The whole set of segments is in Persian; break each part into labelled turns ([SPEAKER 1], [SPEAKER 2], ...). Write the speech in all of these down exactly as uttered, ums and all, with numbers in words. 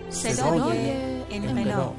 [SPEAKER 1] صدای انقلاب.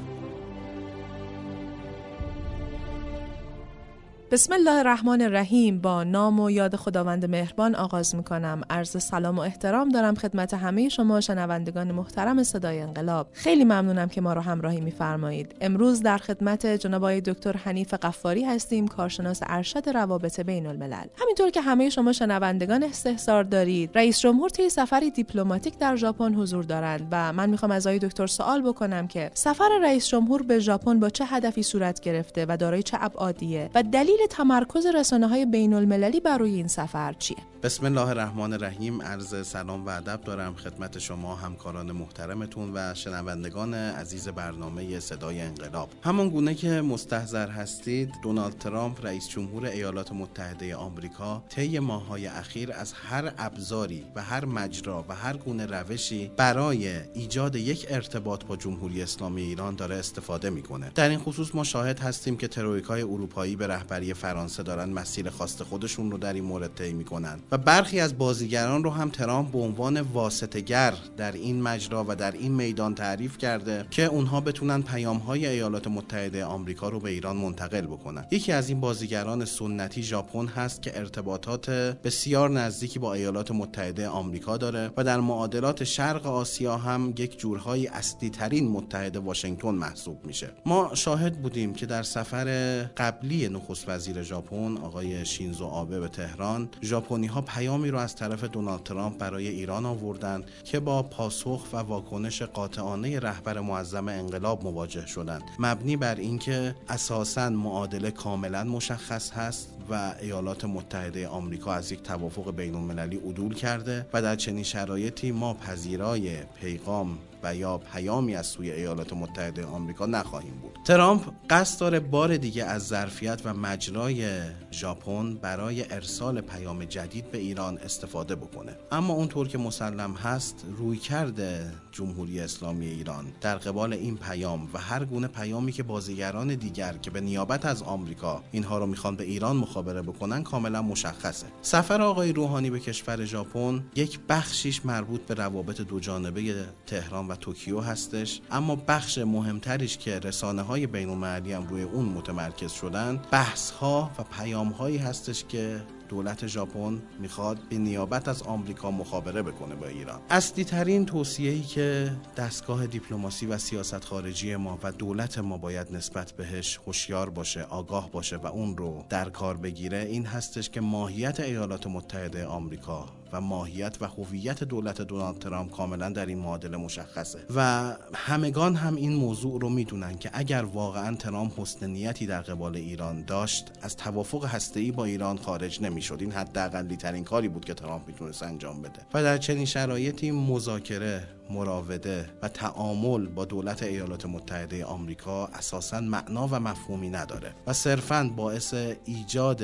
[SPEAKER 2] بسم الله الرحمن الرحیم. با نام و یاد خداوند مهربان آغاز میکنم. عرض سلام و احترام دارم خدمت همه شما شنوندگان محترم صدای انقلاب. خیلی ممنونم که ما رو همراهی میفرمایید. امروز در خدمت جناب آقای دکتر حنیف غفاری هستیم، کارشناس ارشد روابط بین الملل. همینطور که همه شما شنوندگان استحضار دارید، رئیس جمهور طی سفری دیپلماتیک در ژاپن حضور دارند و من میخوام از آقای دکتر سوال بکنم که سفر رئیس جمهور به ژاپن با چه هدفی صورت گرفته و دارای چه ابعادیه و دلیل تمرکز رسانه‌های بین‌المللی بر روی این سفر چیه؟
[SPEAKER 3] بسم الله الرحمن الرحیم. عرض سلام و ادب دارم خدمت شما همکاران محترمتون و شنوندگان عزیز برنامه صدای انقلاب. همان گونه که مستحضر هستید، دونالد ترامپ رئیس جمهور ایالات متحده آمریکا طی ماه‌های اخیر از هر ابزاری و هر مجرا و هر گونه روشی برای ایجاد یک ارتباط با جمهوری اسلامی ایران داره استفاده میکنه. در این خصوص ما شاهد هستیم که ترویکای اروپایی به رهبری فرانسه دارن مسیر خاص خودشون رو در این مورد طی میکنن و برخی از بازیگران رو هم ترامپ به عنوان واسطه‌گر در این مجرا و در این میدان تعریف کرده که اونها بتونن پیام‌های ایالات متحده آمریکا رو به ایران منتقل بکنن. یکی از این بازیگران سنتی ژاپن هست که ارتباطات بسیار نزدیکی با ایالات متحده آمریکا داره و در معادلات شرق آسیا هم یک جورهای اصلی ترین متحد واشنگتن محسوب میشه. ما شاهد بودیم که در سفر قبلی نخست وزیر ژاپن آقای شینزو آبه به تهران، ژاپنی‌ها پیامی رو از طرف دونالد ترامپ برای ایران آوردن که با پاسخ و واکنش قاطعانه رهبر معظم انقلاب مواجه شدند، مبنی بر اینکه اساساً معادله کاملاً مشخص هست و ایالات متحده آمریکا از یک توافق بین‌المللی عدول کرده و در چنین شرایطی ما پذیرای پیغام و یا پیامی از سوی ایالات متحده آمریکا نخواهیم بود. ترامپ قصد داره بار دیگه از ظرفیت و مجرای ژاپن برای ارسال پیام جدید به ایران استفاده بکنه، اما اونطور که مسلم هست رویکرد جمهوری اسلامی ایران در قبال این پیام و هر گونه پیامی که بازیگران دیگر که به نیابت از آمریکا اینها رو میخوان به ایران مخابره بکنن کاملا مشخصه. سفر آقای روحانی به کشور ژاپن یک بخشیش مربوط به روابط دو جانبه تهران و توکیو هستش، اما بخش مهمتریش که رسانه‌های بین‌المللی هم روی اون متمرکز شدن، بحث‌ها و پیام‌هایی هستش که دولت ژاپن میخواد به نیابت از آمریکا مخابره بکنه با ایران. اصلی ترین توصیه‌ای که دستگاه دیپلماسی و سیاست خارجی ما و دولت ما باید نسبت بهش هوشیار باشه، آگاه باشه و اون رو در کار بگیره این هستش که ماهیت ایالات متحده آمریکا و ماهیت و هویت دولت دونالد ترامپ کاملا در این معادله مشخصه و همگان هم این موضوع رو میدونن که اگر واقعا ترامپ حسن نیتی در قبال ایران داشت از توافق هسته‌ای با ایران خارج نمیشد. این حداقلی ترین کاری بود که ترامپ میتونست انجام بده و در چنین شرایطی مذاکره، مراوده و تعامل با دولت ایالات متحده آمریکا اساساً معنا و مفهومی نداره و صرفاً باعث ایجاد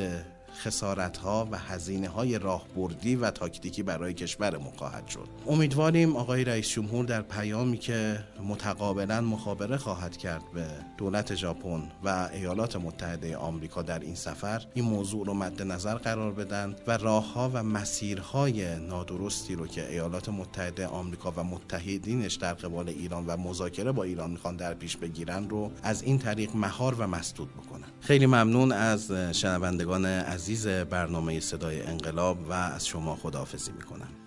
[SPEAKER 3] خسارت‌ها و هزینه‌های راهبردی و تاکتیکی برای کشورمون خواهد شد. امیدواریم آقای رئیس جمهور در پیامی که متقابلاً مخابره خواهد کرد به دولت ژاپن و ایالات متحده آمریکا در این سفر این موضوع رو مد نظر قرار بدن و راه‌ها و مسیرهای نادرستی رو که ایالات متحده آمریکا و متحدینش در قبال ایران و مذاکره با ایران میخوان در پیش بگیرن رو از این طریق مهار و مسدود بکنن. خیلی ممنون از شنوندگان عزیز برنامه صدای انقلاب و از شما خداحافظی میکنم.